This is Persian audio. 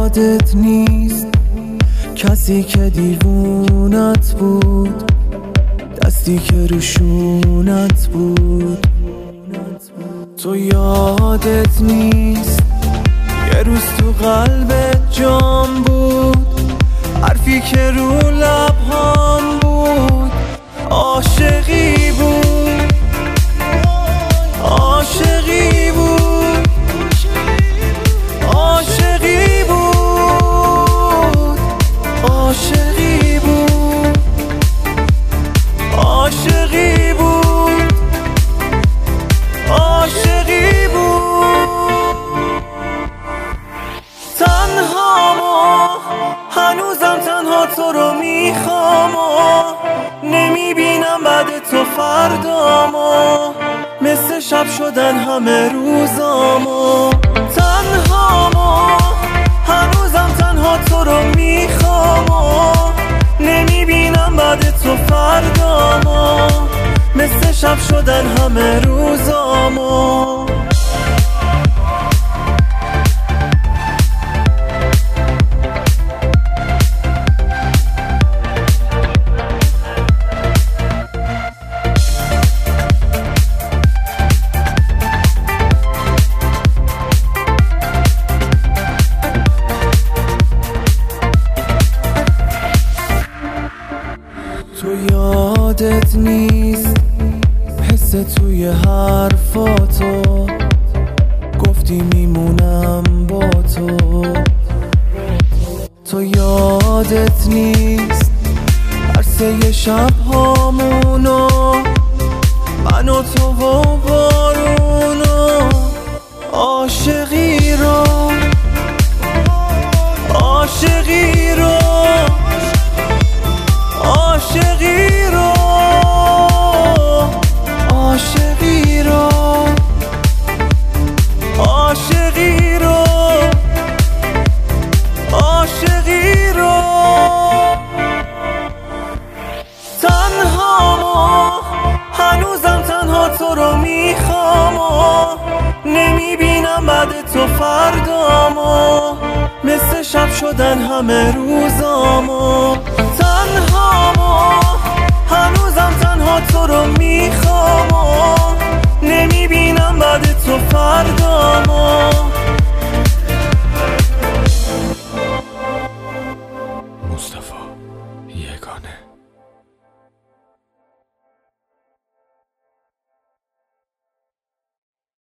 یادت نیست کسی که دیوونت بود، دستی که روشونت بود. تو یادت نیست یه روز تو قلبت جام بود، حرفی که رو لبهام بود عاشقی بود، عاشقی بود، عاشقی بود، عاشقی بود، عاشقی بود، عاشقی بود. تنها هنوزم تنها تو رو میخوام، نمیبینم بعد تو فردامو، مثل شب شدن همه روزامو. تنها هنوزم تنها تو رو میخوام، نمیبینم بعد تو فردامو، مثل شب شدن همه روزامو. تو یادت نیست حس توی حرفاتو، گفتی میمونم با تو. تو یادت نیست عرصه شبهامونو، من و تو و بارونو، عاشقی رو، عاشقی رو، عاشقی رو، عاشقی رو، عاشقی رو، عاشقی رو. تنها هنوزم تنها تو رو میخوام، نمیبینم بعد تو فردامو، مثل شب شدن همه روزامو. تنها هنوزم تنها تو رو میخوام، نمیبینم بعد تو فردامو. مصطفی یگانه.